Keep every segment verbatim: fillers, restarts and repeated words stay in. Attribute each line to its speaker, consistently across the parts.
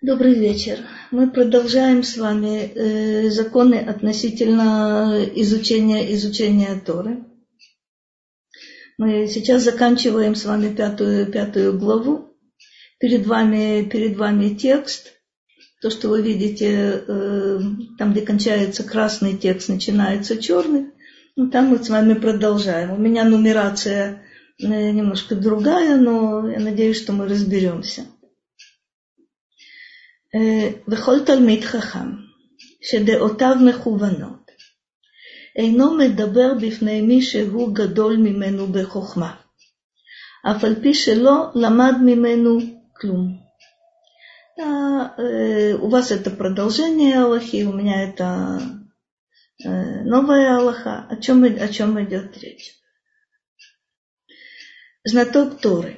Speaker 1: Добрый вечер. Мы продолжаем с вами э, законы относительно изучения, изучения Торы. Мы сейчас заканчиваем с вами пятую, пятую главу. Перед вами, перед вами текст. То, что вы видите, э, там, где кончается красный текст, начинается черный. Ну, там мы с вами продолжаем. У меня нумерация э, немножко другая, но я надеюсь, что мы разберемся. וכל תלמיד חכם שדעותיו מכוונות אינו מדבר בפני מי שהוא גדול ממנו בחוכמה, אף על פי שלא למד ממנו כלום. У вас это продолжение Аллахи, у меня это новая Аллаха. О чем, о чем идет речь? Знаток Торы.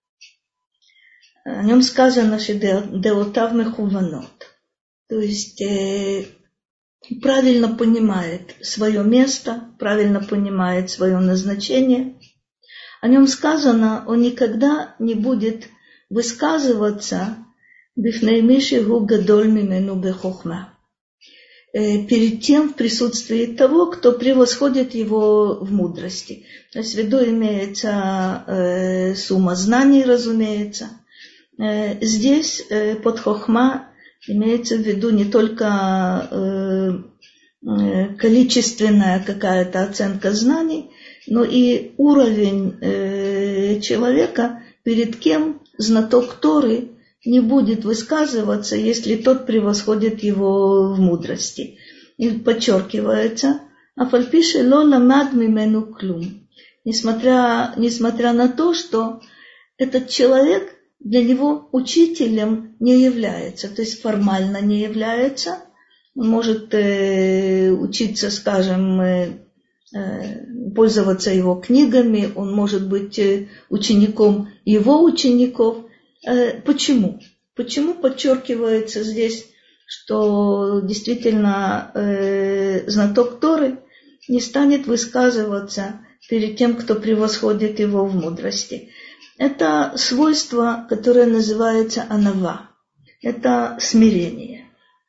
Speaker 1: О нем сказано, что деотав мехуванот, то есть э, правильно понимает свое место, правильно понимает свое назначение. О нем сказано, он никогда не будет высказываться бифней миши гу гадоль мимену бехохма, перед тем в присутствии того, кто превосходит его в мудрости. То есть в виду имеется э, сумма знаний, разумеется. Здесь под хохма имеется в виду не только количественная какая-то оценка знаний, но и уровень человека, перед кем знаток Торы не будет высказываться, если тот превосходит его в мудрости. И подчеркивается, афальпише ло ламад мимену клум, несмотря, несмотря на то, что этот человек для него учителем не является, то есть формально не является. Он может э, учиться, скажем, э, пользоваться его книгами, он может быть э, учеником его учеников. Э, почему? Почему подчеркивается здесь, что действительно э, знаток Торы не станет высказываться перед тем, кто превосходит его в мудрости? Это свойство, которое называется анава. Это смирение.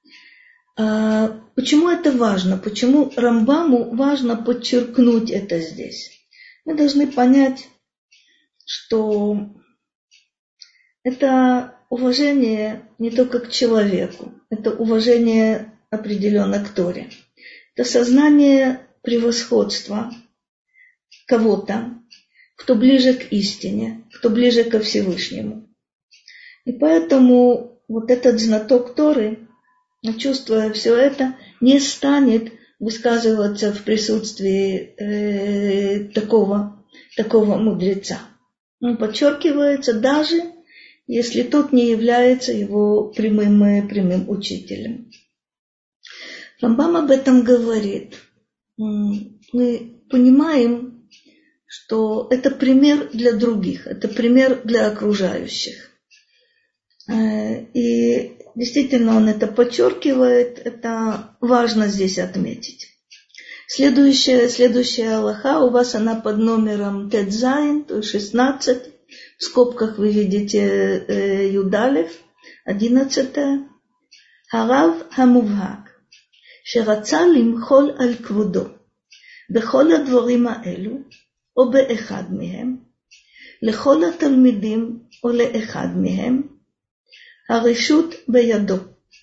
Speaker 1: Почему это важно? Почему Рамбаму важно подчеркнуть это здесь? Мы должны понять, что это уважение не только к человеку, это уважение определенно к Торе. Это сознание превосходства кого-то, кто ближе к истине, кто ближе ко Всевышнему. И поэтому вот этот знаток Торы, чувствуя все это, не станет высказываться в присутствии э, такого, такого мудреца. Он подчеркивается, даже если тот не является его прямым, прямым учителем. Рамбам об этом говорит. Мы понимаем, что это пример для других, это пример для окружающих. И действительно он это подчеркивает, это важно здесь отметить. Следующая, следующая алаха, у вас она под номером Тедзайн, то есть шестнадцать, в скобках вы видите э, Юдалев, одиннадцатая. Харав хамувхак, шераца лимхол аль квудо, бехол адворим האלו, או באחד מהם, לכל התלמידים או לאחד מהם, הרשות בידו.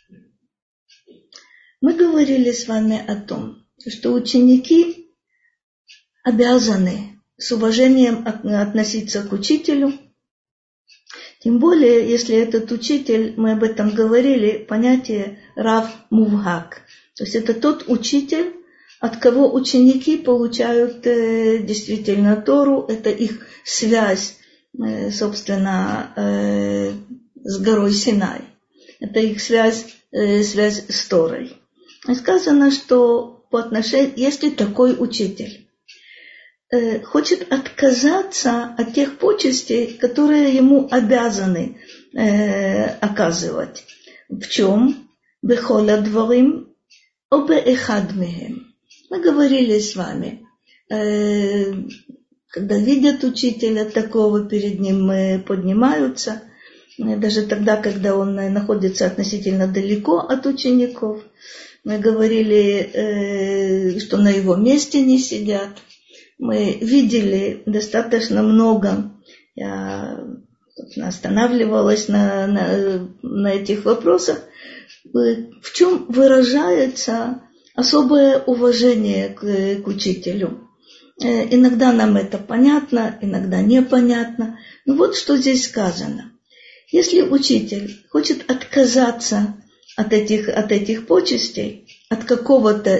Speaker 1: Мы говорили с вами о том, что ученики обязаны с уважением относиться к учителю, тем более, если этот учитель, мы об этом говорили, понятие рав мувхак, то есть это тот учитель, от кого ученики получают э, действительно Тору, это их связь, э, собственно, э, с горой Синай. Это их связь, э, связь с Торой. И сказано, что по отношению, если такой учитель э, хочет отказаться от тех почестей, которые ему обязаны э, оказывать. В чем? Бехола дворим, обе эхад мехем. Мы говорили с вами, э, когда видят учителя такого, перед ним поднимаются, даже тогда, когда он находится относительно далеко от учеников. Мы говорили, что на его месте не сидят. Мы видели достаточно много. Я останавливалась на, на, на этих вопросах. В чем выражается особое уважение к, к учителю. Иногда нам это понятно, иногда непонятно. Но вот что здесь сказано. Если учитель хочет отказаться от этих, от этих почестей, от какого-то,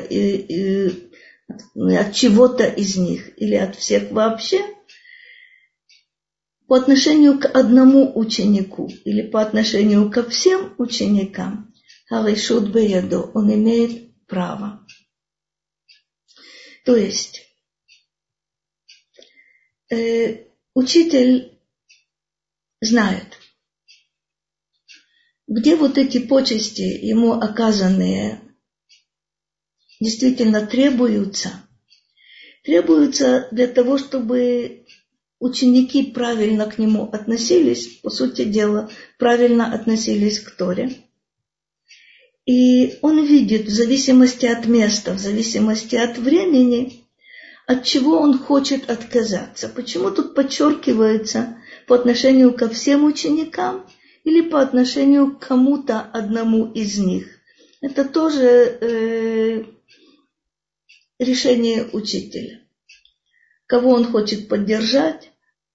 Speaker 1: от чего-то из них или от всех вообще, по отношению к одному ученику или по отношению ко всем ученикам, харишут беядо, он имеет право. То есть, э, учитель знает, где вот эти почести ему оказанные действительно требуются, требуются для того, чтобы ученики правильно к нему относились, по сути дела, правильно относились к Торе. И он видит в зависимости от места, в зависимости от времени, от чего он хочет отказаться. Почему тут подчеркивается по отношению ко всем ученикам или по отношению к кому-то одному из них? Это тоже э, решение учителя. Кого он хочет поддержать,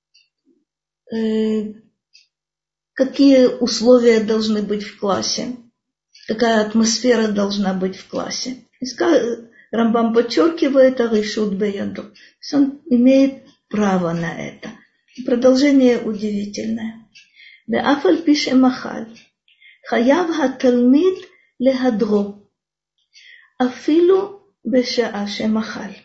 Speaker 1: э, какие условия должны быть в классе, какая атмосфера должна быть в классе. Рамбам подчеркивает аришут беядо. То есть он имеет право на это. Продолжение удивительное. Бе'афаль пише махаль. Хаяв хаталмид лехадро. Афилу бешаа шемахаль.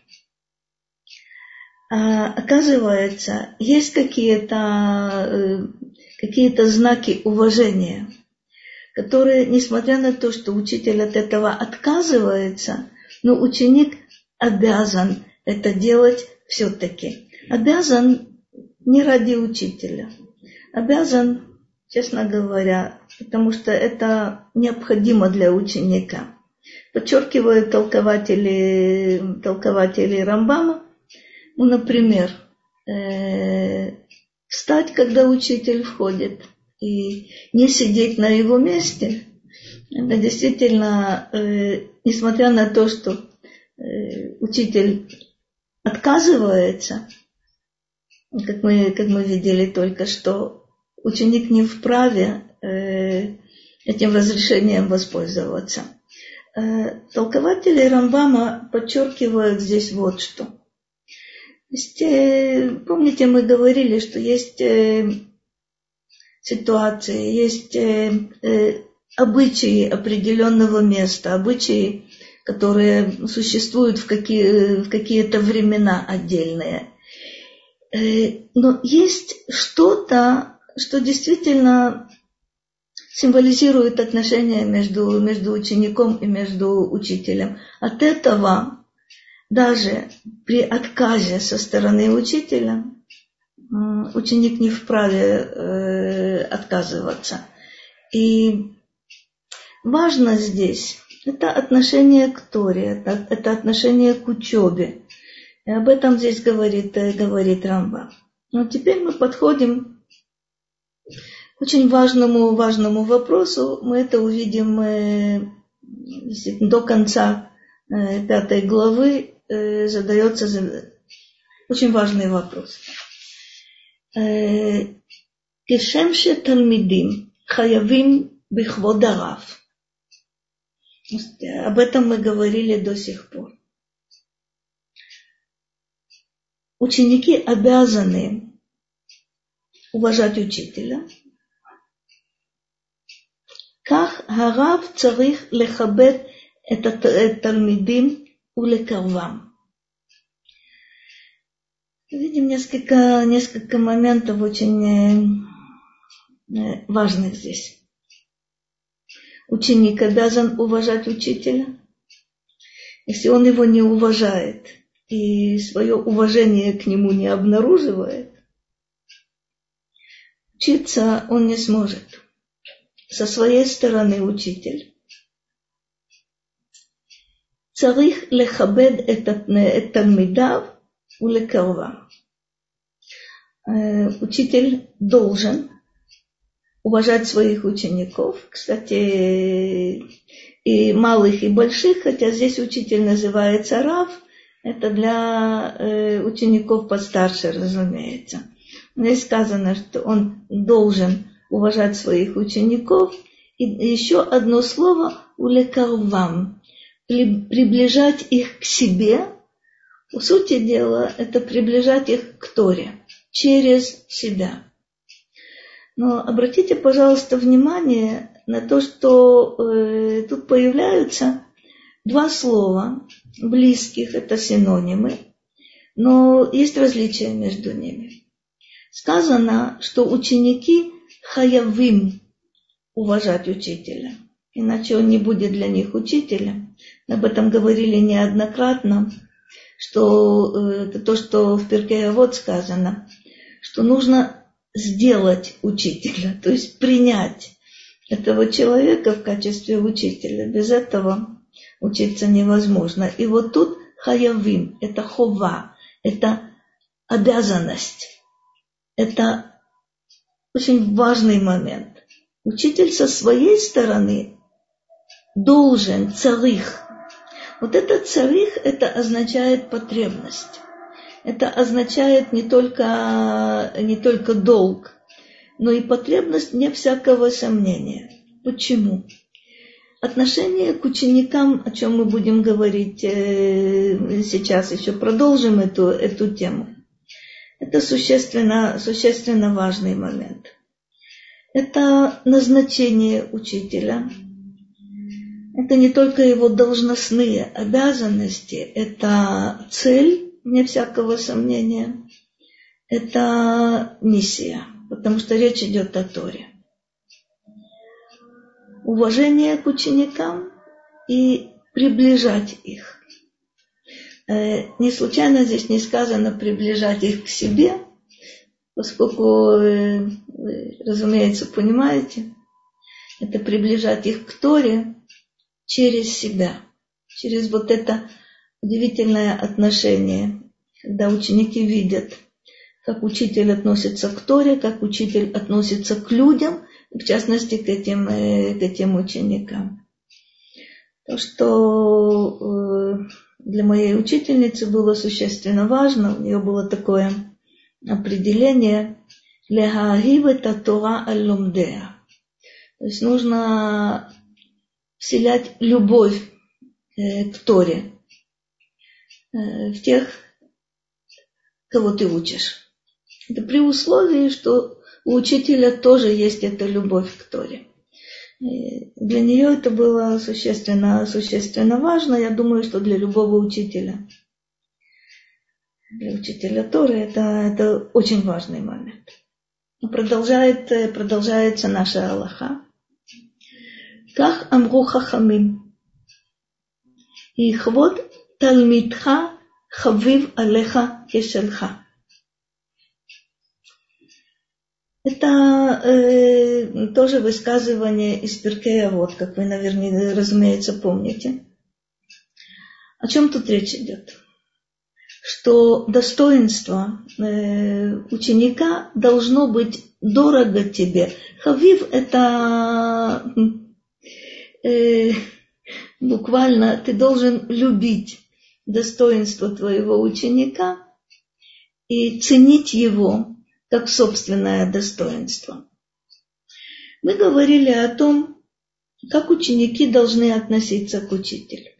Speaker 1: Оказывается, есть какие-то, какие-то знаки уважения, которые, несмотря на то, что учитель от этого отказывается, но ученик обязан это делать все-таки. Обязан не ради учителя. Обязан, честно говоря, потому что это необходимо для ученика. Подчеркивают толкователи, толкователи Рамбама. Ну, например, э, встать, когда учитель входит, и не сидеть на его месте. Это действительно, э, несмотря на то, что э, учитель отказывается, как мы, как мы видели только что, ученик не вправе э, этим разрешением воспользоваться. Э, толкователи Рамбама подчеркивают здесь вот что. Есть, э, помните, мы говорили, что есть э, ситуации, есть э, э, обычаи определенного места, обычаи, которые существуют в, какие, в какие-то времена отдельные. Э, но есть что-то, что действительно символизирует отношения между, между учеником и между учителем. От этого даже при отказе со стороны учителя ученик не вправе э, отказываться. И важно здесь это отношение к Торе, это, это отношение к учебе. И об этом здесь говорит, говорит Рамбам. Но теперь мы подходим к очень важному, важному вопросу. Мы это увидим э, до конца э, пятой главы. Задается очень важный вопрос. Кешем ше талмидим хаявим бихвод арав. Об этом мы говорили до сих пор. Ученики обязаны уважать учителя. Как харав царих лехабет этот талмидим улекарвам. Видим несколько, несколько моментов очень важных здесь. Ученик обязан уважать учителя. Если он его не уважает и свое уважение к нему не обнаруживает, учиться он не сможет. Со своей стороны учитель. Царих лехабед эт талмидав улекарвам. Учитель должен уважать своих учеников, кстати, и малых, и больших, хотя здесь учитель называется рав, это для э, учеников постарше, разумеется. Здесь сказано, что он должен уважать своих учеников, и еще одно слово улекарвам, приближать их к себе. По сути дела, это приближать их к Торе через себя. Но обратите, пожалуйста, внимание на то, что э, тут появляются два слова близких, это синонимы, но есть различия между ними. Сказано, что ученики хаявим уважать учителя, иначе он не будет для них учителем. Об этом говорили неоднократно, что это то, что в Перкей Авот сказано, что нужно сделать учителя, то есть принять этого человека в качестве учителя. Без этого учиться невозможно. И вот тут хаявим, это хова, это обязанность. Это очень важный момент. Учитель со своей стороны должен, царих. Вот это царих, это означает потребность. Это означает не только, не только долг, но и потребность, вне всякого сомнения. Почему? Отношение к ученикам, о чем мы будем говорить э, сейчас, еще продолжим эту, эту тему. Это существенно, существенно важный момент. Это назначение учителя. Это не только его должностные обязанности, это цель, вне всякого сомнения. Это миссия, потому что речь идет о Торе. Уважение к ученикам и приближать их. Не случайно здесь не сказано приближать их к себе, поскольку, вы, разумеется, понимаете, это приближать их к Торе через себя, через вот это удивительное отношение, когда ученики видят, как учитель относится к Торе, как учитель относится к людям, в частности, к этим, к этим ученикам. То, что для моей учительницы было существенно важно, у нее было такое определение «лехаагив эта Тора аль-лумдеа». То есть нужно вселять любовь к Торе в тех, кого ты учишь. Это при условии, что у учителя тоже есть эта любовь к Торе. И для нее это было существенно, существенно важно. Я думаю, что для любого учителя, для учителя Торы это, это очень важный момент. Продолжает, продолжается наша алаха. Ках амру хахамим. И хвод талмидха хавив алеха кешельха. Это э, тоже высказывание из Перкей Авот, как вы, наверное, разумеется, помните. О чем тут речь идет? Что достоинство э, ученика должно быть дорого тебе. Хавив – это э, буквально ты должен любить достоинство твоего ученика и ценить его как собственное достоинство. Мы говорили о том, как ученики должны относиться к учителю.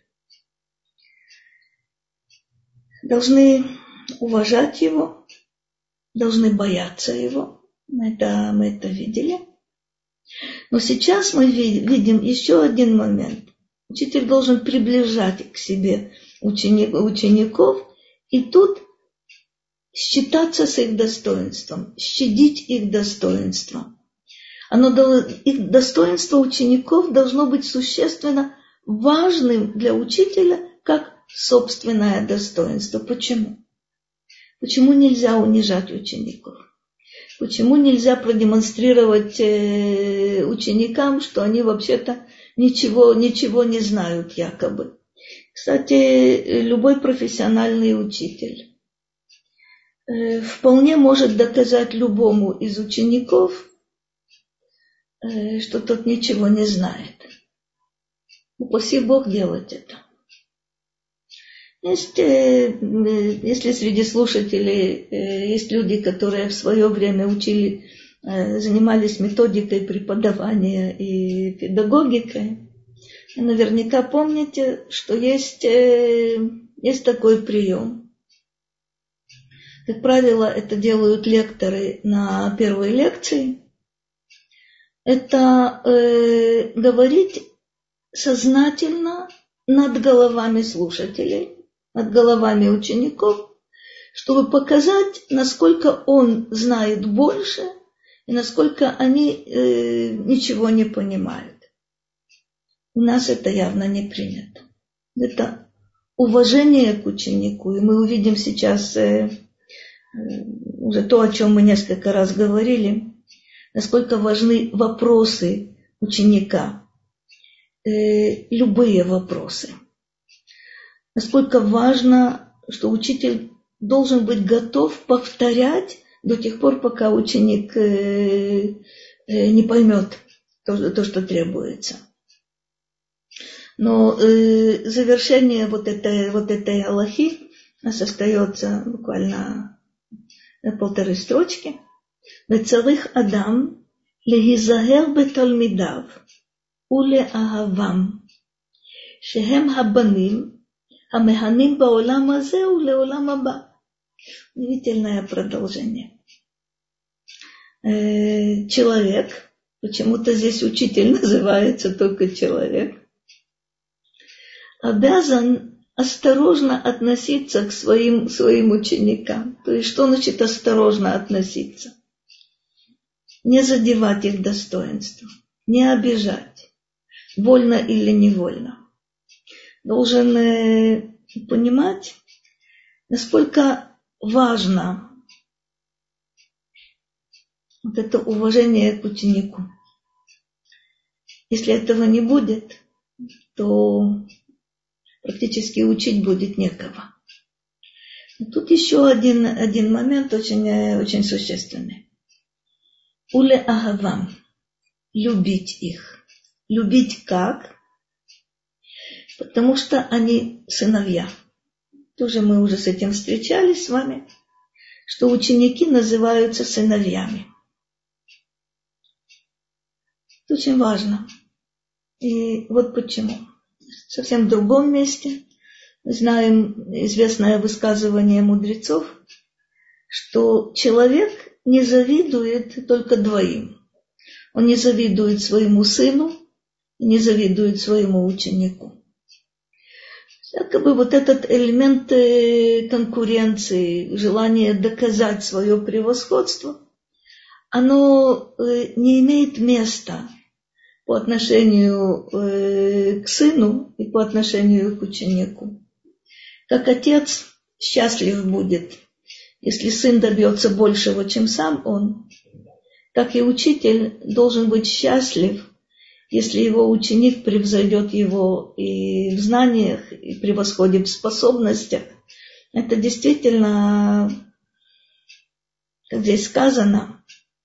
Speaker 1: Должны уважать его, должны бояться его. Мы это, мы это видели. Но сейчас мы видим еще один момент. Учитель должен приближать к себе ученик, учеников, и тут считаться с их достоинством, щадить их достоинство. Оно, их достоинство учеников должно быть существенно важным для учителя, как собственное достоинство. Почему? Почему нельзя унижать учеников? Почему нельзя продемонстрировать ученикам, что они вообще-то ничего, ничего не знают якобы? Кстати, любой профессиональный учитель вполне может доказать любому из учеников, что тот ничего не знает. Упаси Бог делать это. Есть, если среди слушателей есть люди, которые в свое время учили, занимались методикой преподавания и педагогикой, наверняка помните, что есть, есть такой прием. Как правило, это делают лекторы на первой лекции. Это э, говорить сознательно над головами слушателей, над головами учеников, чтобы показать, насколько он знает больше и насколько они э, ничего не понимают. У нас это явно не принято. Это уважение к ученику. И мы увидим сейчас э, э, уже то, о чем мы несколько раз говорили, насколько важны вопросы ученика, э, любые вопросы. Насколько важно, что учитель должен быть готов повторять до тех пор, пока ученик э, э, не поймет то, то, что требуется. Но э, завершение вот этой, вот этой алахи у нас остается буквально на полторы строчки. וצריך אדם להיזהר בתלמידיו ולאהבם, שהם הבנים המהנים בעולם הזה ולעולם הבא. Удивительное продолжение. Э, человек, почему-то здесь учитель называется только человек, обязан осторожно относиться к своим, своим ученикам. То есть, что значит осторожно относиться? Не задевать их достоинство, не обижать, вольно или невольно. Должен э, понимать, насколько важно вот это уважение к ученику. Если этого не будет, то практически учить будет некого. Тут еще один, один момент очень, очень существенный. Уле агавам. Любить их. Любить как? Потому что они сыновья. Тоже мы уже с этим встречались с вами, что ученики называются сыновьями. Это очень важно. И вот почему. В совсем другом месте мы знаем известное высказывание мудрецов, что человек не завидует только двоим. Он не завидует своему сыну, не завидует своему ученику. Якобы вот этот элемент конкуренции, желание доказать свое превосходство, оно не имеет места по отношению к сыну и по отношению к ученику. Как отец счастлив будет, если сын добьется большего, чем сам он, так и учитель должен быть счастлив, если его ученик превзойдет его и в знаниях, и превосходит в способностях. Это действительно, как здесь сказано,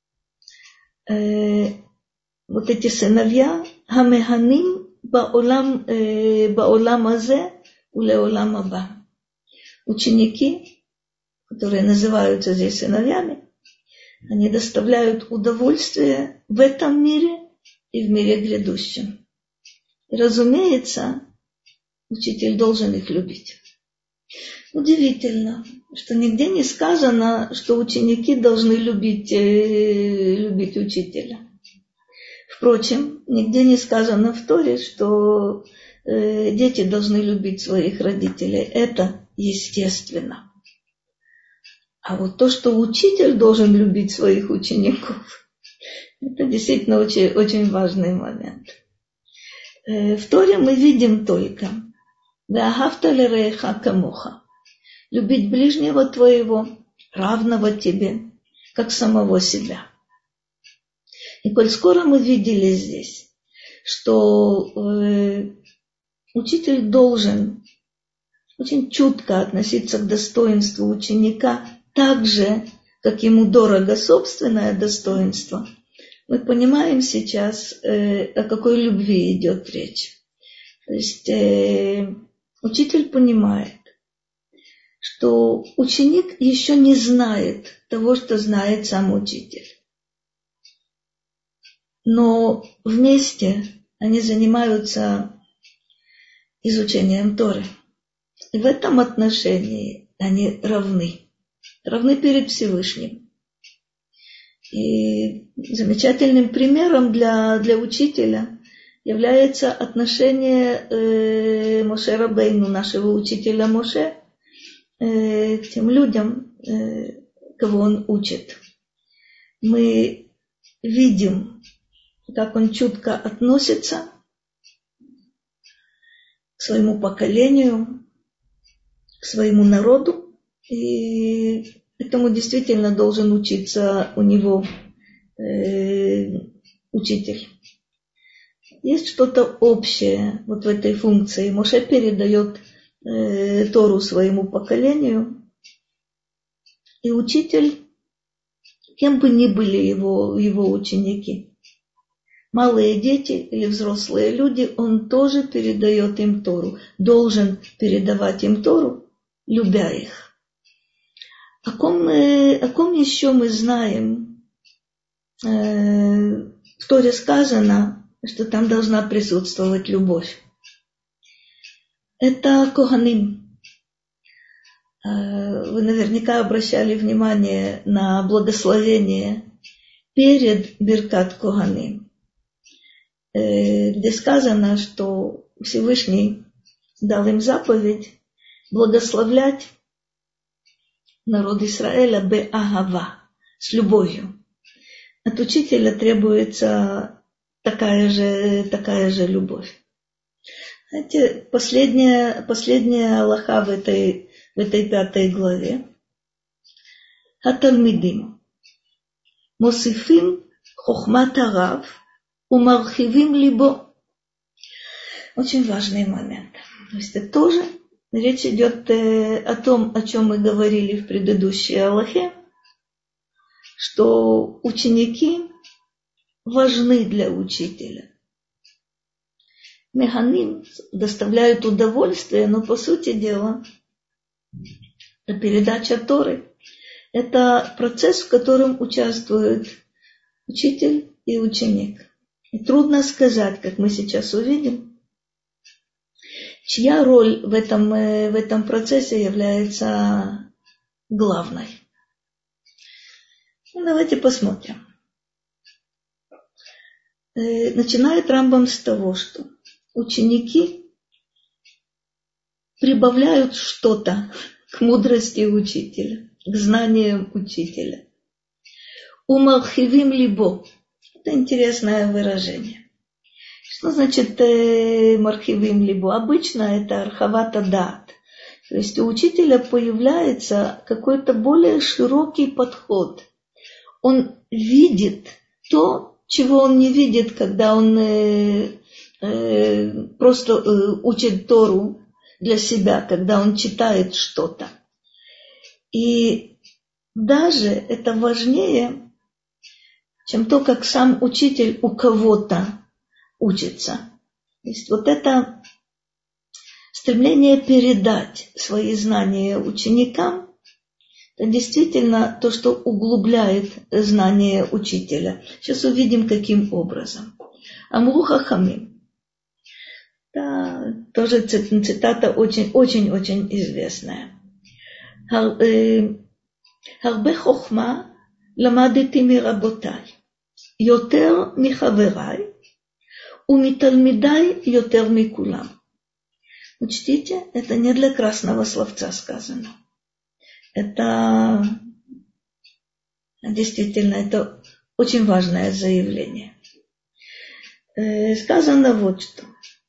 Speaker 1: э, вот эти сыновья, хамеханим баолам, э, баолам азе улеолам аба. Ученики, которые называются здесь сыновьями, они доставляют удовольствие в этом мире и в мире грядущем. И, разумеется, учитель должен их любить. Удивительно, что нигде не сказано, что ученики должны любить, э, любить учителя. Впрочем, нигде не сказано в Торе, что э, дети должны любить своих родителей. Это естественно. А вот то, что учитель должен любить своих учеников, это действительно очень, очень важный момент. Э, в Торе мы видим только «Веагавта лереха камоха» – любить ближнего твоего, равного тебе, как самого себя. И коль скоро мы видели здесь, что э, учитель должен очень чутко относиться к достоинству ученика так же, как ему дорого собственное достоинство, мы понимаем сейчас, э, о какой любви идет речь. То есть э, учитель понимает, что ученик еще не знает того, что знает сам учитель. Но вместе они занимаются изучением Торы. И в этом отношении они равны. Равны перед Всевышним. И замечательным примером для, для учителя является отношение э, Моше Рабейну, нашего учителя Моше, э, к тем людям, э, кого он учит. Мы видим, как он чутко относится к своему поколению, к своему народу, и этому действительно должен учиться у него э, учитель. Есть что-то общее вот в этой функции. Моше передает э, Тору своему поколению, и учитель, кем бы ни были его, его ученики, малые дети или взрослые люди, он тоже передает им Тору, должен передавать им Тору, любя их. О ком, мы, о ком еще мы знаем? Э, в Торе сказано, что там должна присутствовать любовь. Это Коганим. Э, вы наверняка обращали внимание на благословение перед Биркат Коганим, э, где сказано, что Всевышний дал им заповедь благословлять народ Израиля бе-агава, с любовью. От учителя требуется такая же, такая же любовь. Знаете, последняя, последняя алаха в этой, в этой пятой главе. Хаталмидим. Мосифим хохмат арав умархивим либо. Очень важный момент. То есть это тоже речь идет о том, о чем мы говорили в предыдущей алахе, что ученики важны для учителя. Меганим доставляют удовольствие, но по сути дела передача Торы – это процесс, в котором участвуют учитель и ученик. И трудно сказать, как мы сейчас увидим, чья роль в этом, в этом процессе является главной. Ну, давайте посмотрим. Начинает Рамбам с того, что ученики прибавляют что-то к мудрости учителя, к знаниям учителя. Умархивим либо. Это интересное выражение. Что значит э, мархивим либо? Обычно это архавата дат. То есть у учителя появляется какой-то более широкий подход. Он видит то, чего он не видит, когда он э, э, просто э, учит Тору для себя, когда он читает что-то. И даже это важнее, чем то, как сам учитель у кого-то учится. То есть вот это стремление передать свои знания ученикам, это действительно то, что углубляет знания учителя. Сейчас увидим, каким образом. Амру хахамим. Да, тоже цитата очень-очень-очень известная. Харбе хохма ламадити миработай, йотер михаверай, умиталмидай йотер микулам. Учтите, это не для красного словца сказано. Это действительно, это очень важное заявление. Сказано вот что.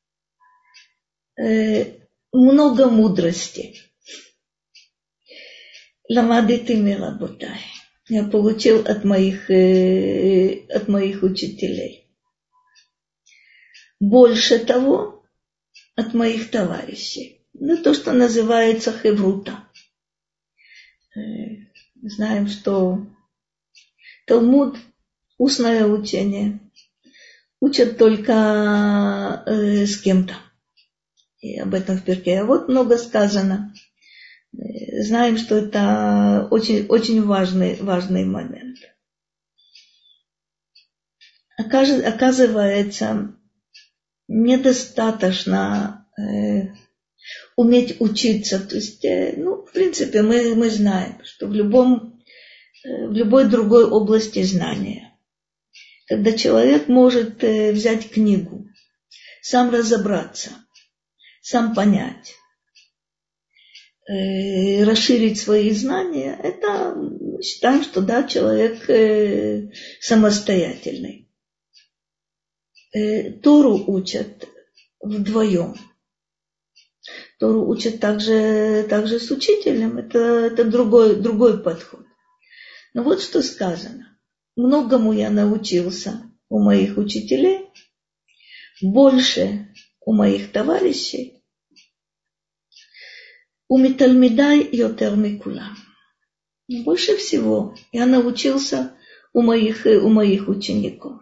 Speaker 1: Много мудрости. Ламадити миработай. я получил от моих, э, от моих учителей. Больше того, от моих товарищей. Ну, то, что называется хеврута. Э, знаем, что Талмуд, устное учение, учат только э, с кем-то. И об этом в Перкей Авот много сказано. Знаем, что это очень, очень важный, важный момент. Оказывается, недостаточно э, уметь учиться. То есть, э, ну, в принципе, мы, мы знаем, что в, любом, э, в любой другой области знания, когда человек может э, взять книгу, сам разобраться, сам понять, э, расширить свои знания, это мы считаем, что да, человек э, самостоятельный. Э, Тору учат вдвоем. Тору учат также, также с учителем. Это, это другой, другой подход. Но вот что сказано. Многому я научился у моих учителей, больше у моих товарищей. У митальмидай йотер микулам. Больше всего я научился у моих, у моих учеников.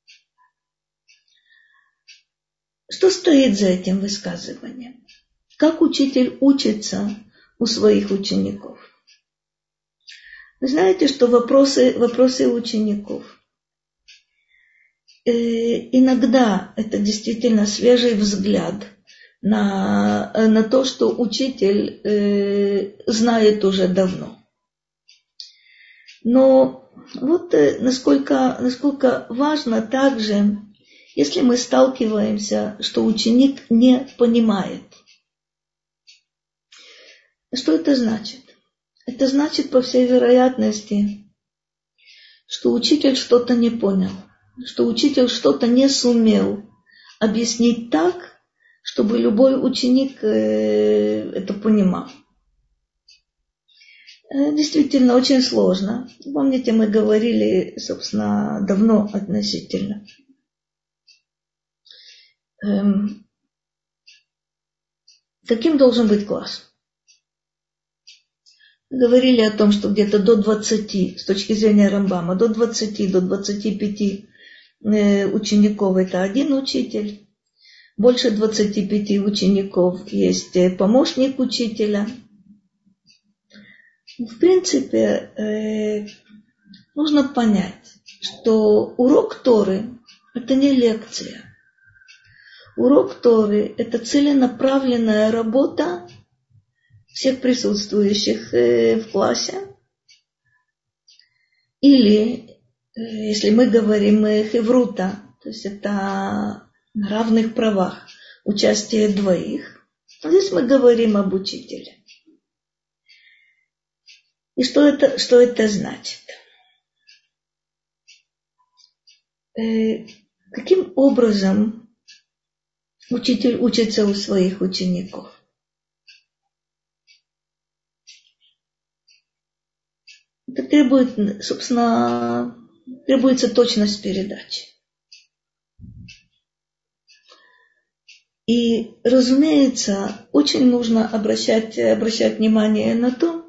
Speaker 1: Что стоит за этим высказыванием? Как учитель учится у своих учеников? Вы знаете, что вопросы, вопросы учеников. Э, иногда это действительно свежий взгляд на, на то, что учитель э, знает уже давно. Но вот э, насколько, насколько важно также, если мы сталкиваемся, что ученик не понимает. Что это значит? Это значит, по всей вероятности, что учитель что-то не понял, что учитель что-то не сумел объяснить так, чтобы любой ученик это понимал. Действительно, очень сложно. Помните, мы говорили, собственно, давно относительно. Каким должен быть класс? Говорили о том, что где-то до двадцати, с точки зрения Рамбама, до двадцати, до двадцати пяти учеников это один учитель. Больше двадцати пяти учеников есть помощник учителя. В принципе, нужно понять, что урок Торы – это не лекция. Урок Торы – это целенаправленная работа всех присутствующих в классе. Или, если мы говорим хеврута, то есть это на равных правах участие двоих. Здесь мы говорим об учителе. И что это, что это значит? Э, каким образом учитель учится у своих учеников? Это требует, собственно, требуется точность передачи. И, разумеется, очень нужно обращать, обращать внимание на то,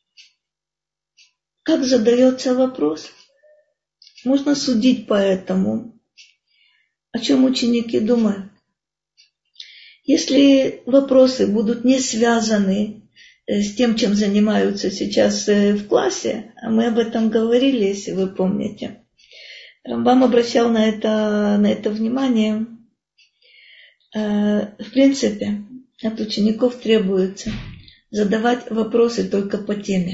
Speaker 1: как задается вопрос. Можно судить по этому, о чем ученики думают. Если вопросы будут не связаны с тем, чем занимаются сейчас в классе, а мы об этом говорили, если вы помните, Рамбам обращал на это, на это внимание. В принципе, от учеников требуется задавать вопросы только по теме.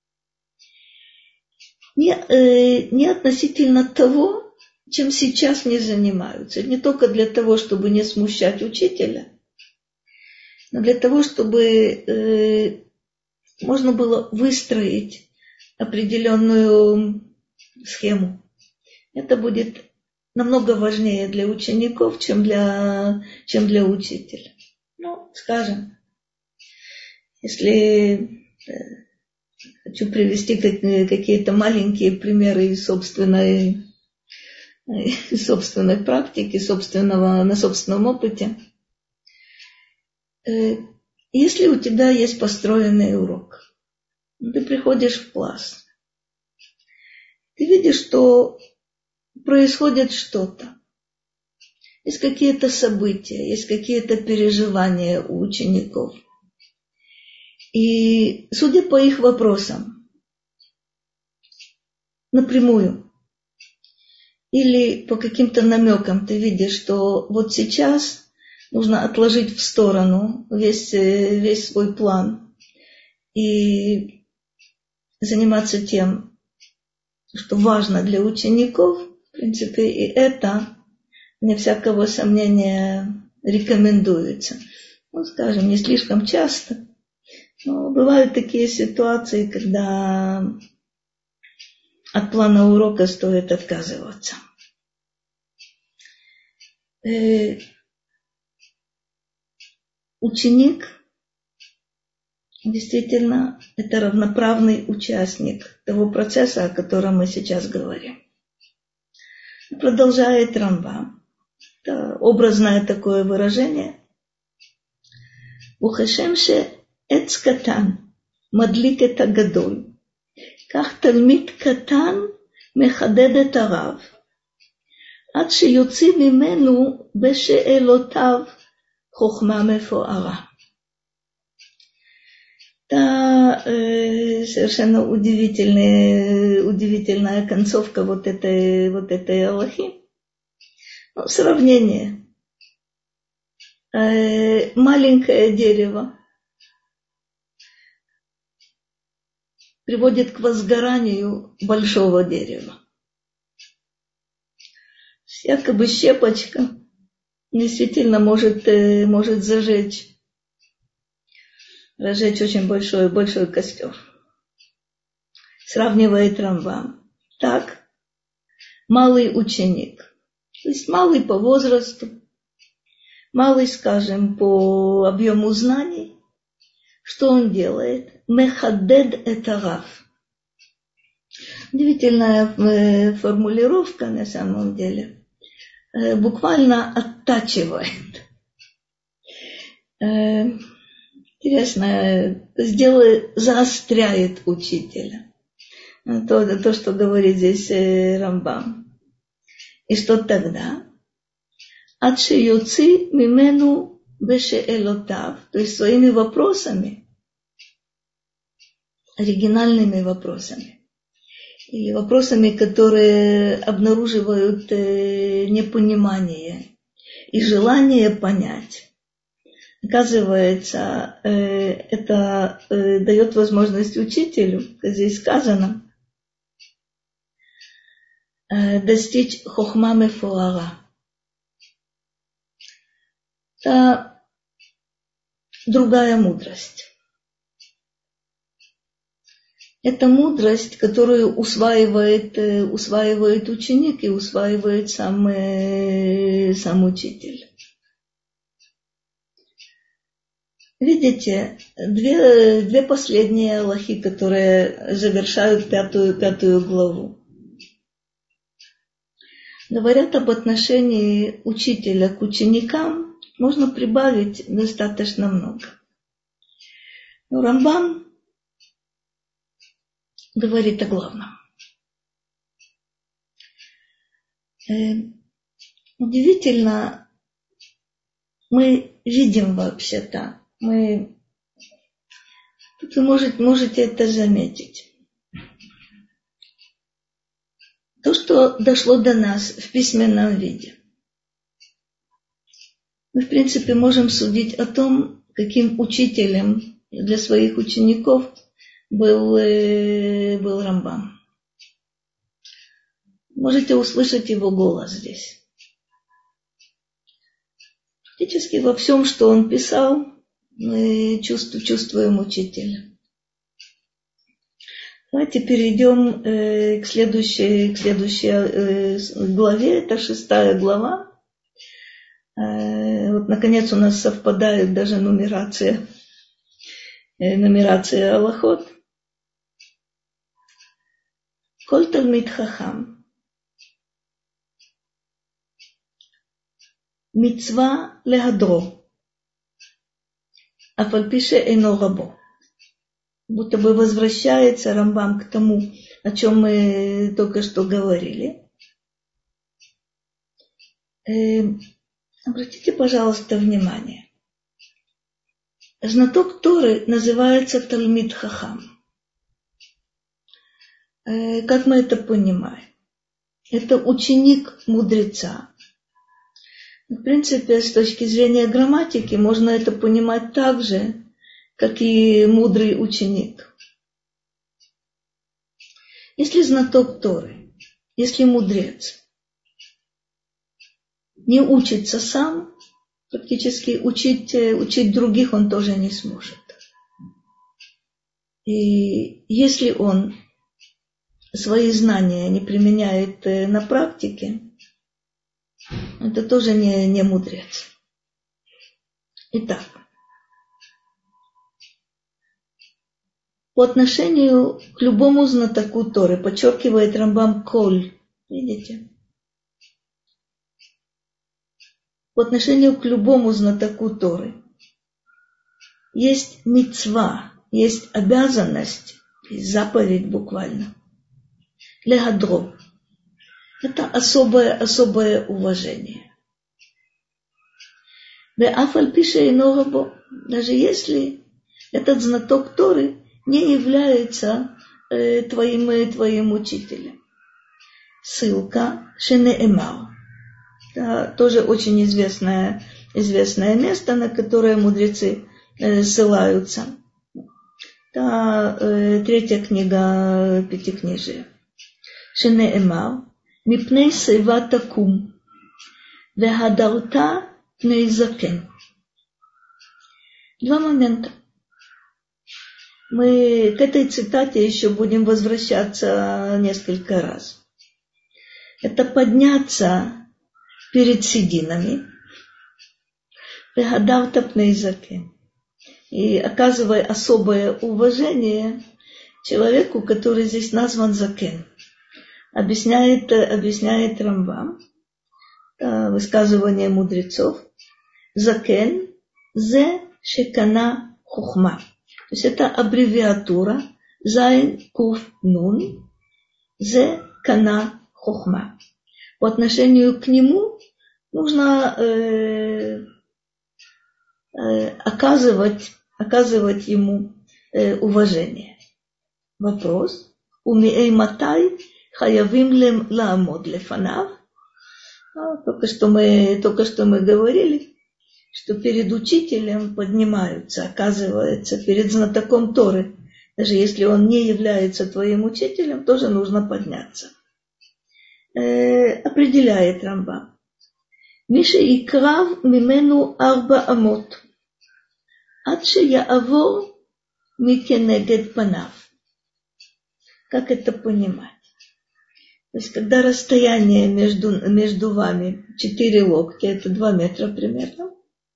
Speaker 1: Не, э, не относительно того, чем сейчас не занимаются. Не только для того, чтобы не смущать учителя, но для того, чтобы э, можно было выстроить определенную схему. Это будет намного важнее для учеников, чем для, чем для учителя. Ну, скажем, если Хочу привести какие-то маленькие примеры из собственной, из собственной практики, собственного, на собственном опыте. Если у тебя есть построенный урок, ты приходишь в класс, ты видишь, что происходит что-то. Есть какие-то события, есть какие-то переживания у учеников. И судя по их вопросам, напрямую, или по каким-то намекам ты видишь, что вот сейчас нужно отложить в сторону весь, весь свой план и заниматься тем, что важно для учеников, в принципе, и это, вне всякого сомнения, рекомендуется. Ну, скажем, не слишком часто, но бывают такие ситуации, когда от плана урока стоит отказываться. Э, ученик действительно это равноправный участник того процесса, о котором мы сейчас говорим. Продолжает Рамбам. Это образное такое выражение. וכשם שעץ קטן מדליק את הגדול, כך תלמיד קטן מחדד את הרב, עד שיוציא ממנו בשאלותיו חוכמה מפוארה. Это э, совершенно удивительная, удивительная концовка вот этой, вот этой алахи. Ну, сравнение. Э, маленькое дерево приводит к возгоранию большого дерева. Якобы щепочка действительно может, э, может зажечь, разжечь очень большой, большой костер. Сравнивает Рамбам. Так, малый ученик, то есть малый по возрасту, малый, скажем, по объему знаний, что он делает? Мехадед это рав. Удивительная формулировка на самом деле. Буквально оттачивает. Интересно, сделает, заостряет учителя. То, то, что говорит здесь Рамбам. И что тогда? Ад шеюци мимену бешеэлотав, то есть своими вопросами, оригинальными вопросами, или вопросами, которые обнаруживают непонимание и желание понять. Оказывается, это дает возможность учителю, как здесь сказано, достичь хохма мефуара. Это другая мудрость. Это мудрость, которую усваивает, усваивает ученик и усваивает сам, сам учитель. Видите, две, две последние алахи, которые завершают пятую, пятую главу, говорят об отношении учителя к ученикам, можно прибавить достаточно много. Но Рамбам говорит о главном. Э, удивительно, мы видим вообще-то, мы, тут вы можете, можете это заметить. То, что дошло до нас в письменном виде. Мы, в принципе, можем судить о том, каким учителем для своих учеников был, был Рамбам. Можете услышать его голос здесь. Практически во всем, что он писал, мы чувствуем, чувствуем учителя. Давайте перейдем э, к следующей, к следующей э, главе. Это шестая глава. Э, вот, наконец, у нас совпадает даже нумерация, э, нумерация алахот. כל תלמיד חכם מצווה להדרו, אף על פי שאינו рабо. Будто бы возвращается Рамбам к тому, о чем мы только что говорили. Обратите, пожалуйста, внимание. Знаток Торы называется Талмид Хахам. Как мы это понимаем? Это ученик мудреца. В принципе, с точки зрения грамматики, можно это понимать так же, как и мудрый ученик. Если знаток Торы, если мудрец не учится сам, практически учить, учить других он тоже не сможет. И если он свои знания не применяет на практике, это тоже не, не мудрец. Итак, по отношению к любому знатоку Торы, подчеркивает Рамбам коль, видите? По отношению к любому знатоку Торы есть мицва, есть обязанность, есть заповедь буквально. Лехадро. Это особое, особое уважение. Веаф аль пи шеэйно рабо. Даже если этот знаток Торы не является э, твоим, э, твоим учителем. Ссылка шенеэмар. Это тоже очень известное, известное место, на которое мудрецы э, ссылаются. Это э, третья книга Пятикнижия. Шенеэмар. Мипней сейва такум. Вехадарта пней закен. Два момента. Мы к этой цитате еще будем возвращаться несколько раз. Это подняться перед сединами. Вехадарта пней закен. И оказывая особое уважение человеку, который здесь назван закен. Объясняет, объясняет Рамбам, высказывание мудрецов. Закен зе шекана хухма. То есть это аббревиатура зайн куф нун зе кана хухма. По отношению к нему нужно э, э, оказывать, оказывать ему э, уважение. Вопрос. Умиэй матай хаявим лем ламод лефанав. Только что мы, только что мы говорили, что перед учителем поднимаются, оказывается, перед знатоком Торы, даже если он не является твоим учителем, тоже нужно подняться. Э, определяет Рамбам. Миша икрав мимену арба амот, ад шеяавор микенегед панав. Как это понимать? То есть, когда расстояние между, между вами четыре локтя, это два метра примерно,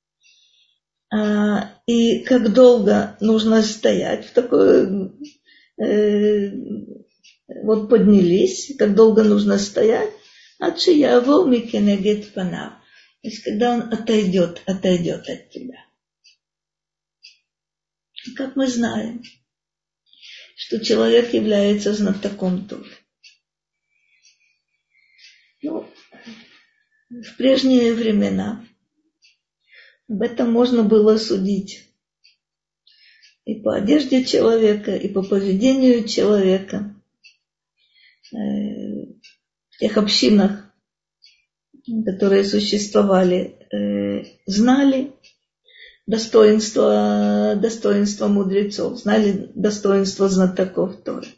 Speaker 1: а, и как долго нужно стоять в такой, э, вот поднялись, как долго нужно стоять, ад шеяавор микенегед панав. То есть, когда он отойдет, отойдет от тебя. И как мы знаем, что человек является знатоком Торы. Ну, в прежние времена об этом можно было судить и по одежде человека, и по поведению человека. В тех общинах, которые существовали, знали достоинство, достоинство мудрецов, знали достоинство знатоков Торы.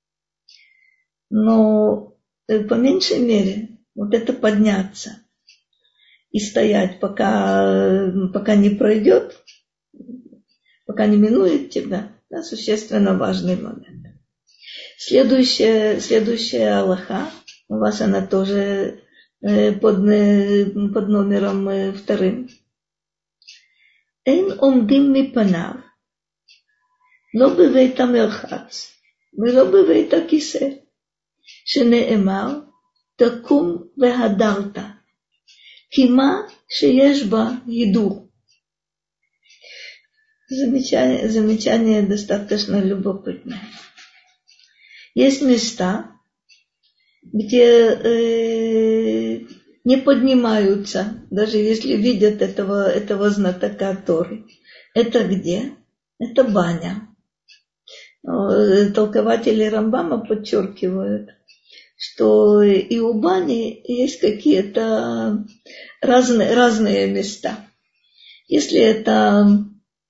Speaker 1: Но по меньшей мере вот это подняться и стоять, пока, пока не пройдет, пока не минует тебя, да, существенно важный момент. Следующая, следующая алаха, у вас она тоже под, под номером вторым. Эйн омдим мипанав, ло бевейт амерхац, вело бевейт акисе. שנאמר, תקום והדרת, כי מה שיש בה הידור. Замечание, замечание достаточно любопытное. Есть места, где э, не поднимаются, даже если видят этого, этого знатока Торы. Это где? Это баня. Толкователи Рамбама подчеркивают, что и у бани есть какие-то разные, разные места. Если это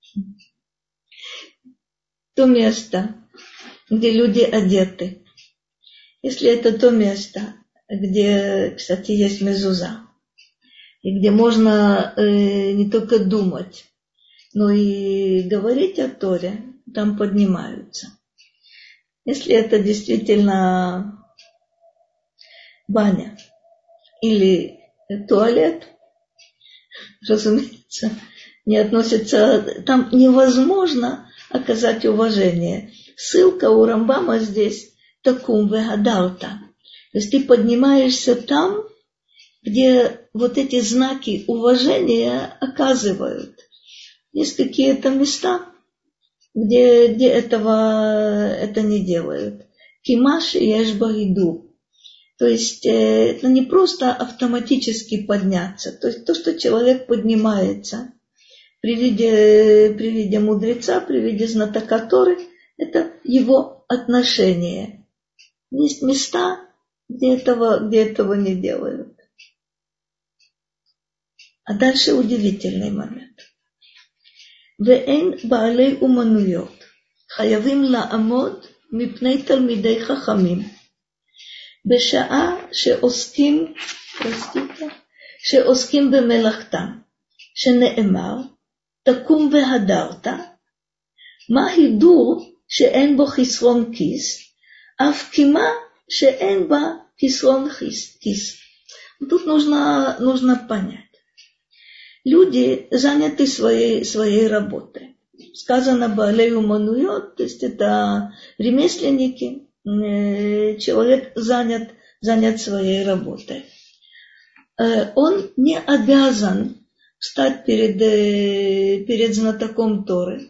Speaker 1: то место, где люди одеты, если это то место, где, кстати, есть мезуза, и где можно э, не только думать, но и говорить о Торе, там поднимаются. Если это действительно баня или туалет, разумеется, не относится, там невозможно оказать уважение. Ссылка у Рамбама здесь такум вегадарта. То есть ты поднимаешься там, где вот эти знаки уважения оказывают. Есть какие-то места, где, где этого это не делают. Кимаш еш багиду. То есть это не просто автоматически подняться. То есть то, что человек поднимается при виде, при виде мудреца, при виде знатока Торы, это его отношение. Есть места, где этого, где этого не делают. А дальше удивительный момент. ואין בעלי אומנויות חייבים לעמוד מפני תלמידי חכמים בשעה שעוסקים, שעוסקים במלאכתם, שנאמר, תקום והדרת, מה הידור שאין בו חסרון כיס, אף קימה שאין בה חסרון כיס. Тут нужно, нужно понять. Люди заняты своей, своей работой. Сказано баалей умануйот, то есть это ремесленники, человек занят, занят своей работой. Он не обязан встать перед, перед знатоком Торы,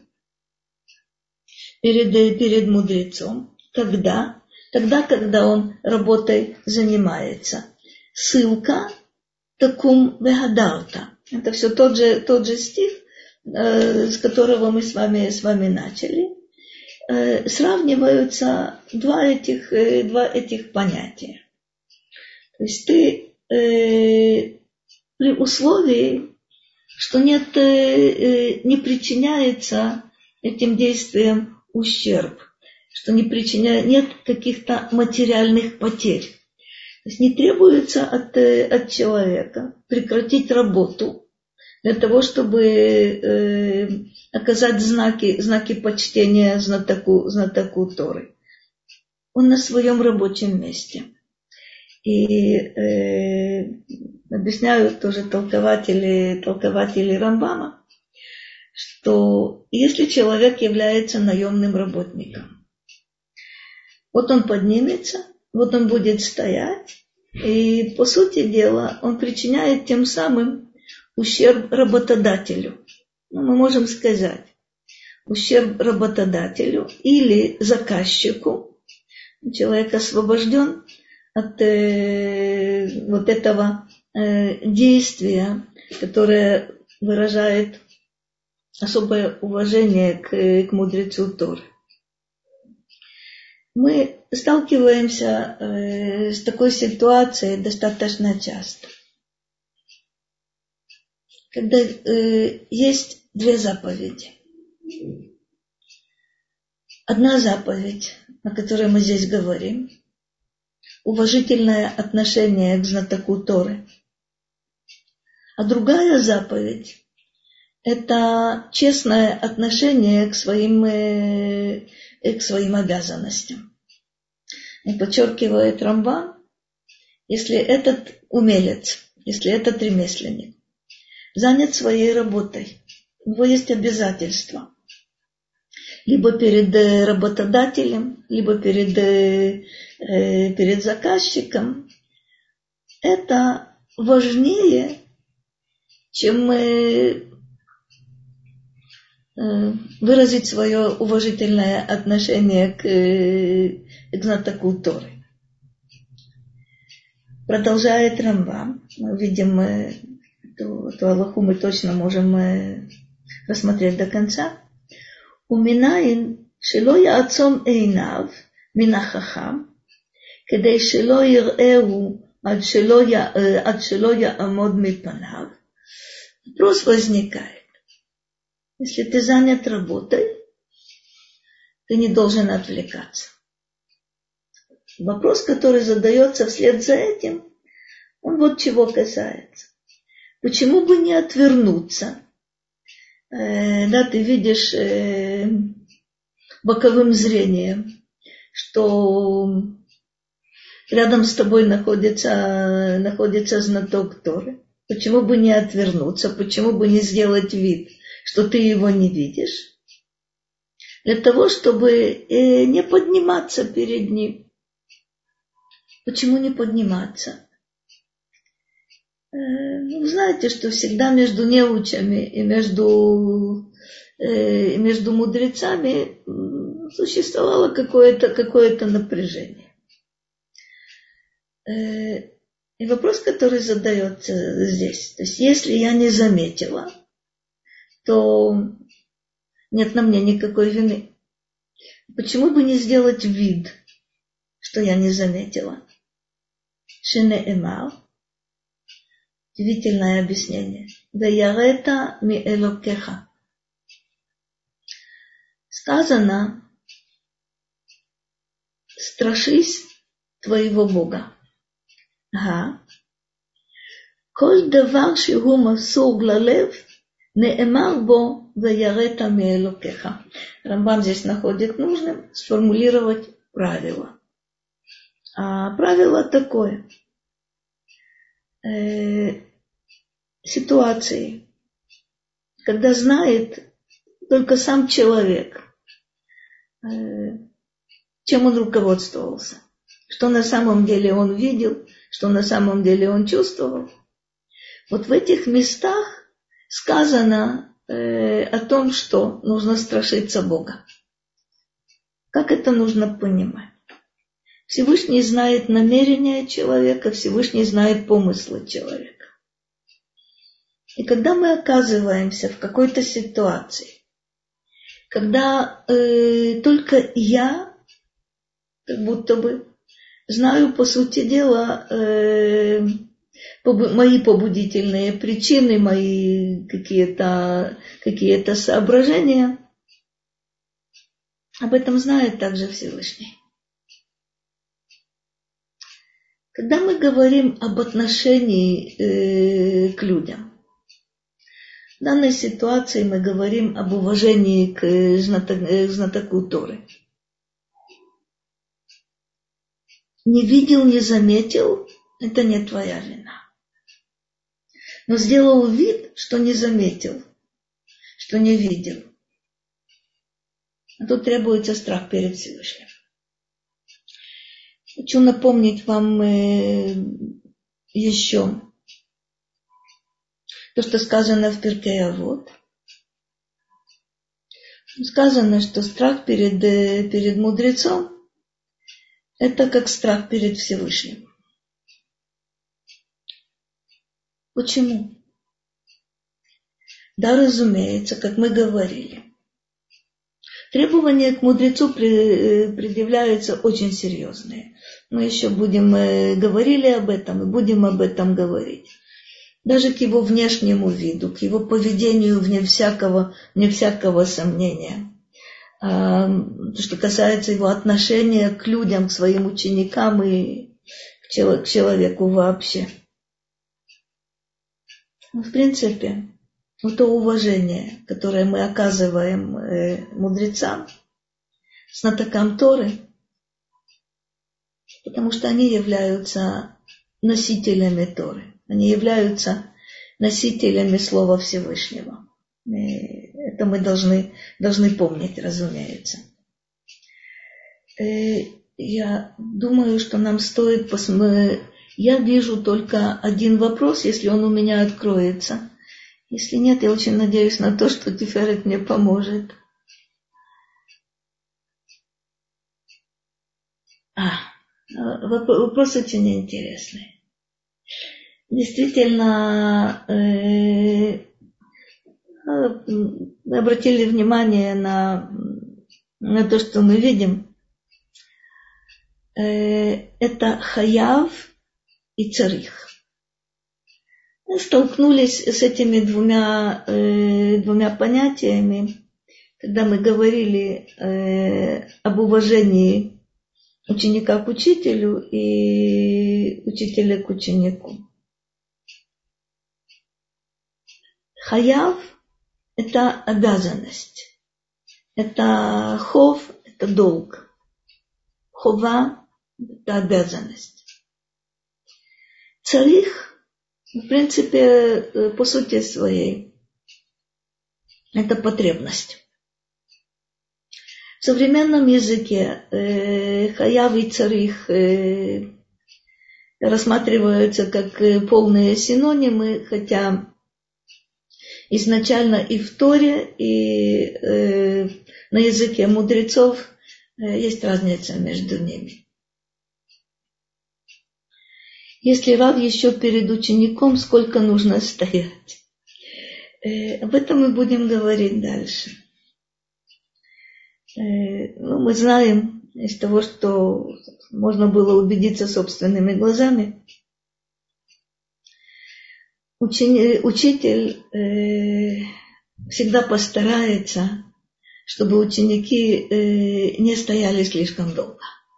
Speaker 1: перед, перед мудрецом. Когда? Тогда, когда он работой занимается. Ссылка такум вегадарта. Это все тот же, тот же стих, э, с которого мы с вами, с вами начали. Э, сравниваются два этих, э, два этих понятия. То есть ты э, при условии, что нет, э, не причиняется этим действиям ущерб, что не причиняет, нет каких-то материальных потерь. То есть не требуется от, от человека прекратить работу для того, чтобы э, оказать знаки, знаки почтения знатоку, знатоку Торы. Он на своем рабочем месте. И э, объясняют тоже толкователи, толкователи Рамбама, что если человек является наемным работником, вот он поднимется, вот он будет стоять, и, по сути дела, он причиняет тем самым ущерб работодателю. Ну, мы можем сказать, ущерб работодателю или заказчику. Человек освобожден от э, вот этого э, действия, которое выражает особое уважение к, к мудрецу Торы. Мы сталкиваемся э, с такой ситуацией достаточно часто, когда э, есть две заповеди. Одна заповедь, о которой мы здесь говорим, уважительное отношение к знатоку Торы. А другая заповедь – это честное отношение к своим, э, к своим обязанностям. И подчеркивает Рамбам, если этот умелец, если этот ремесленник занят своей работой, у него есть обязательства. либо перед работодателем, либо перед, перед заказчиком, это важнее, чем выразить свое уважительное отношение к, к знатоку Торы. Продолжает Рамбам. Мы видим, эту, эту алаху мы точно можем рассмотреть до конца. Уминаин шело яцом эйнав минахахам, кедей шело ирэу ад шело яамод мипанав. Вопрос возникает. Если ты занят работой, ты не должен отвлекаться. Вопрос, который задается вслед за этим, он вот чего касается. Почему бы не отвернуться? Э, да, ты видишь э, боковым зрением, что рядом с тобой находится, находится знаток Торы. Почему бы не отвернуться? Почему бы не сделать вид, что ты его не видишь? Для того, чтобы э, не подниматься перед ним. Почему не подниматься? Вы знаете, что всегда между неучами и между, и между мудрецами существовало какое-то, какое-то напряжение. И вопрос, который задается здесь, то есть если я не заметила, то нет на мне никакой вины. Почему бы не сделать вид, что я не заметила? Шинеэмар. Удивительное объяснение. Веярета ми элокеха. Сказано, страшись твоего Бога. Ага. Коль давар шигу масур лалев, неэмар бо веярета ми элокеха. Рамбам здесь находит нужным сформулировать правило. А правило такое. Э, ситуации, когда знает только сам человек, э, чем он руководствовался, что на самом деле он видел, что на самом деле он чувствовал. Вот в этих местах сказано э, о том, что нужно страшиться Бога. Как это нужно понимать? Всевышний знает намерения человека, Всевышний знает помыслы человека. И когда мы оказываемся в какой-то ситуации, когда э, только я, как будто бы, знаю, по сути дела, э, поб- мои побудительные причины, мои какие-то, какие-то соображения, об этом знает также Всевышний. Когда мы говорим об отношении э, к людям, в данной ситуации мы говорим об уважении к знатоку Торы. Не видел, не заметил, это не твоя вина. Но сделал вид, что не заметил, что не видел. А тут требуется страх перед Всевышним. Хочу напомнить вам э, еще то, что сказано в Перкей Авот. Сказано, что страх перед, перед мудрецом – это как страх перед Всевышним. Почему? Да, разумеется, как мы говорили, требования к мудрецу предъявляются очень серьезные. Мы еще будем говорили об этом и будем об этом говорить. Даже к его внешнему виду, к его поведению вне всякого, вне всякого сомнения. То, что касается его отношения к людям, к своим ученикам и к человеку вообще. В принципе, вот то уважение, которое мы оказываем э, мудрецам, знатокам Торы, потому что они являются носителями Торы, они являются носителями Слова Всевышнего. Это мы должны, должны помнить, разумеется. Я думаю, что нам стоит посмотреть. Я вижу только один вопрос, если он у меня откроется. Если нет, я очень надеюсь на то, что Тиферет мне поможет. А, вопрос очень интересный. Действительно, мы обратили внимание на, на то, что мы видим. Это хаяв и царих. Мы столкнулись с этими двумя, двумя понятиями, когда мы говорили об уважении ученика к учителю и учителя к ученику. Хаяв – это обязанность, это хов – это долг, хова – это обязанность. Царих, в принципе, по сути своей, это потребность. В современном языке э, хаяв и царих э, рассматриваются как э, полные синонимы, хотя изначально и в Торе, и э, на языке мудрецов э, есть разница между ними. Если рав еще перед учеником, сколько нужно стоять? Э, об этом мы будем говорить дальше. Ну, мы знаем из того, что можно было убедиться собственными глазами. Учени, учитель э, всегда постарается, чтобы ученики э, не стояли слишком долго.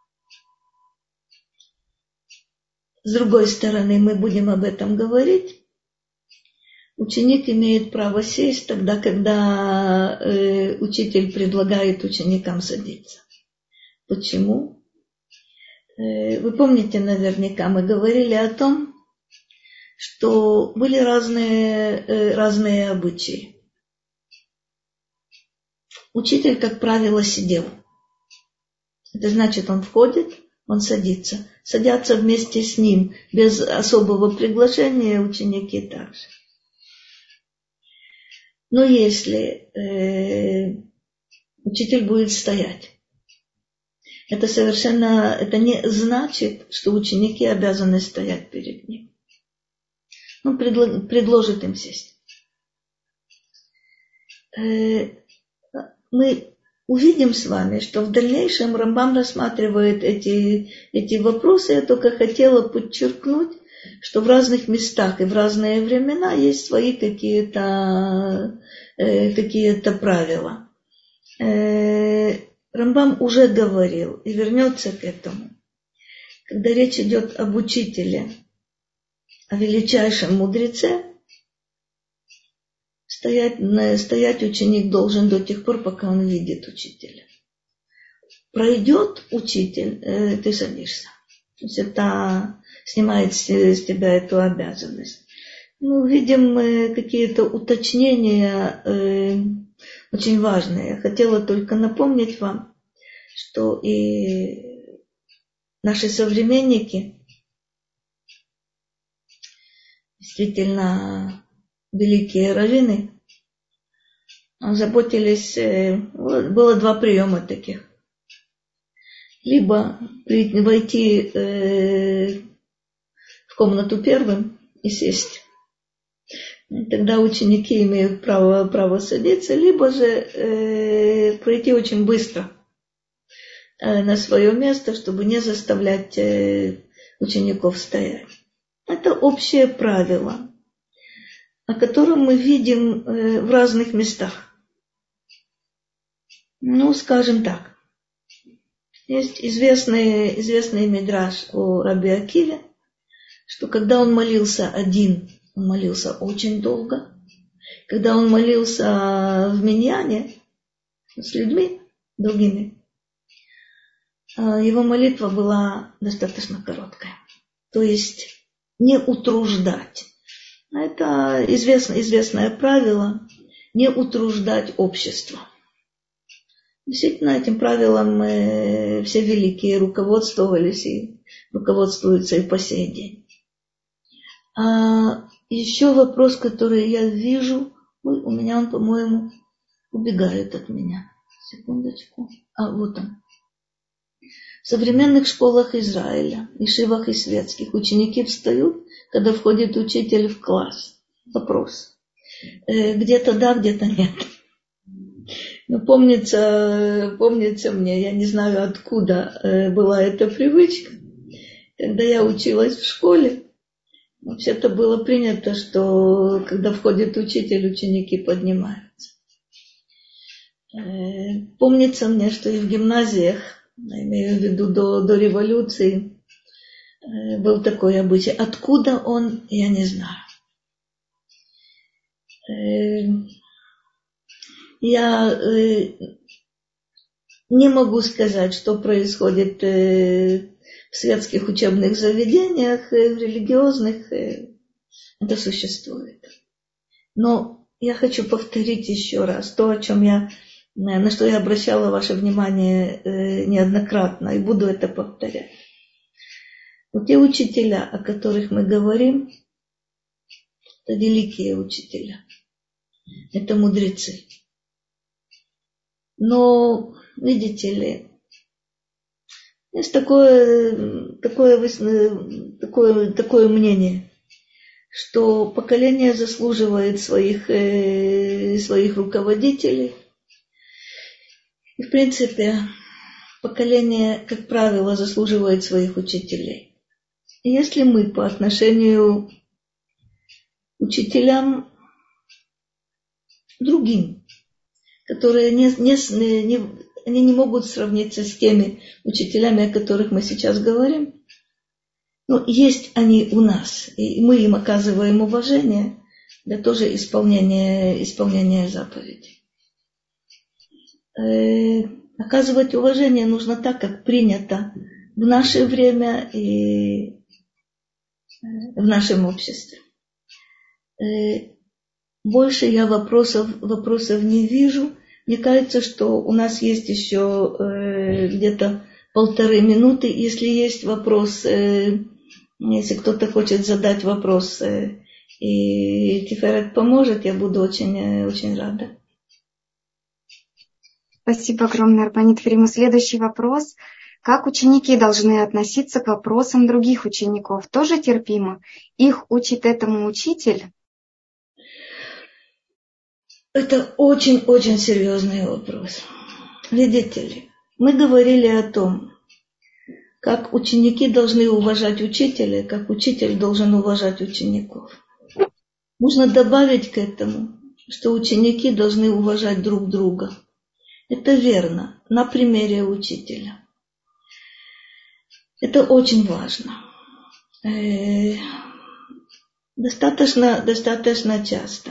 Speaker 1: С другой стороны, мы будем об этом говорить. Ученик имеет право сесть тогда, когда э, учитель предлагает ученикам садиться. Почему? Э, вы помните, наверняка, мы говорили о том, что были разные, э, разные обычаи. Учитель, как правило, сидел. Это значит, он входит, он садится. Садятся вместе с ним, без особого приглашения ученики также. Но если э, учитель будет стоять, это совершенно, это не значит, что ученики обязаны стоять перед ним. Он предло, предложит им сесть. Э, мы увидим с вами, что в дальнейшем Рамбам рассматривает эти, эти вопросы. Я только хотела подчеркнуть, что в разных местах и в разные времена есть свои какие-то, э, какие-то правила. Э, Рамбам уже говорил и вернется к этому. Когда речь идет об учителе, о величайшем мудреце, стоять, стоять ученик должен до тех пор, пока он видит учителя. Пройдет учитель, э, ты садишься. То есть это снимает с тебя эту обязанность. Мы видим э, какие-то уточнения э, очень важные. Я хотела только напомнить вам, что и наши современники, действительно великие раввины, заботились, э, было два приема таких. Либо войти э, в комнату первым и сесть. И тогда ученики имеют право, право садиться, либо же э, пройти очень быстро э, на свое место, чтобы не заставлять э, учеников стоять. Это общее правило, о котором мы видим э, в разных местах. Ну, скажем так. Есть известный, известный мидраш о Раби Акиве, что когда он молился один, он молился очень долго. Когда он молился в миньяне с людьми другими, его молитва была достаточно короткая. То есть не утруждать. Это известное, известное правило. не утруждать общество. Действительно, этим правилом э, все великие руководствовались и руководствуются и по сей день. А еще вопрос, который я вижу, ой, у меня он, по-моему, убегает от меня. Секундочку. А, вот он. В современных школах Израиля, ешивах и светских, ученики встают, когда входит учитель в класс. Вопрос. Э, где-то да, где-то нет. Но помнится, помнится мне, я не знаю, откуда э, была эта привычка. Когда я училась в школе, вообще-то было принято, что когда входит учитель, ученики поднимаются. Э, помнится мне, что и в гимназиях, я имею в виду до, до революции, э, был такой обычай. Откуда он, я не знаю. Э, я э, не могу сказать, что происходит э, в светских учебных заведениях, э, в религиозных. Э, это существует. Но я хочу повторить еще раз то, о чем я, на что я обращала ваше внимание э, неоднократно, и буду это повторять. Вот те учителя, о которых мы говорим, это великие учителя, это мудрецы. Но, видите ли, есть такое, такое, такое, такое мнение, что поколение заслуживает своих, э, своих руководителей. И, в принципе, поколение, как правило, заслуживает своих учителей. И если мы по отношению к учителям другим, которые не, не, не, они не могут сравниться с теми учителями, о которых мы сейчас говорим, но есть они у нас, и мы им оказываем уважение для тоже исполнения, исполнения заповедей. Э, оказывать уважение нужно так, как принято в наше время и в нашем обществе. Э, больше я вопросов, вопросов не вижу. Мне кажется, что у нас есть еще э, где-то полторы минуты. Если есть вопрос, э, если кто-то хочет задать вопрос, э, и Тиферет поможет, я буду очень, э, очень рада.
Speaker 2: Спасибо огромное, Рабанит Фрима. Следующий вопрос. Как ученики должны относиться к вопросам других учеников? Тоже терпимо? Их учит этому учитель?
Speaker 1: Это очень-очень серьезный вопрос. Видите ли, мы говорили о том, как ученики должны уважать учителя, как учитель должен уважать учеников. Нужно добавить к этому, что ученики должны уважать друг друга. Это верно, на примере учителя. Это очень важно. Э-э- достаточно, достаточно часто.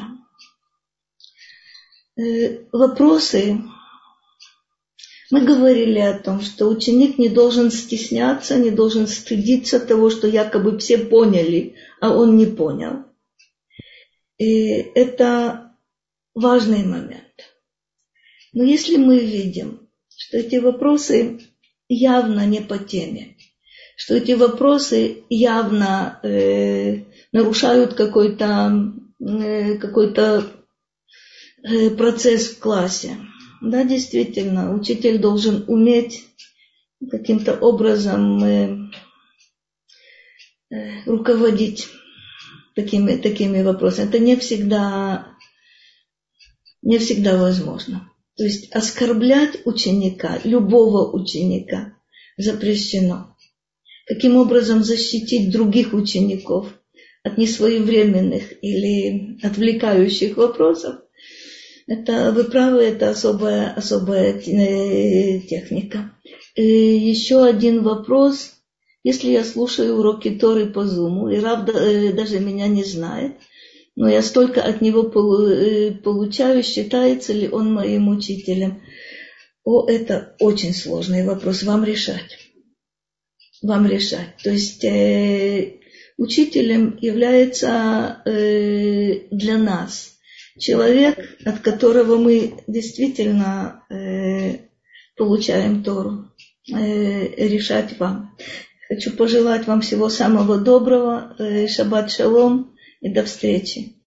Speaker 1: Э-э- вопросы... Мы говорили о том, что ученик не должен стесняться, не должен стыдиться того, что якобы все поняли, а он не понял. И это важный момент. Но если мы видим, что эти вопросы явно не по теме, что эти вопросы явно э, нарушают какой-то, э, какой-то э, процесс в классе, да, действительно, учитель должен уметь каким-то образом э, э, руководить такими, такими вопросами. Это не всегда, не всегда возможно. То есть оскорблять ученика, любого ученика, запрещено. Каким образом защитить других учеников от несвоевременных или отвлекающих вопросов? Это, вы правы, это особая, особая техника. И еще один вопрос. Если я слушаю уроки Торы по Зуму, и Рав даже меня не знает, но я столько от него получаю, считается ли он моим учителем? О, это очень сложный вопрос. Вам решать. Вам решать. То есть э, учителем является э, для нас человек, от которого мы действительно э, получаем Тору, э, решать вам. Хочу пожелать вам всего самого доброго, э, шаббат шалом и до встречи.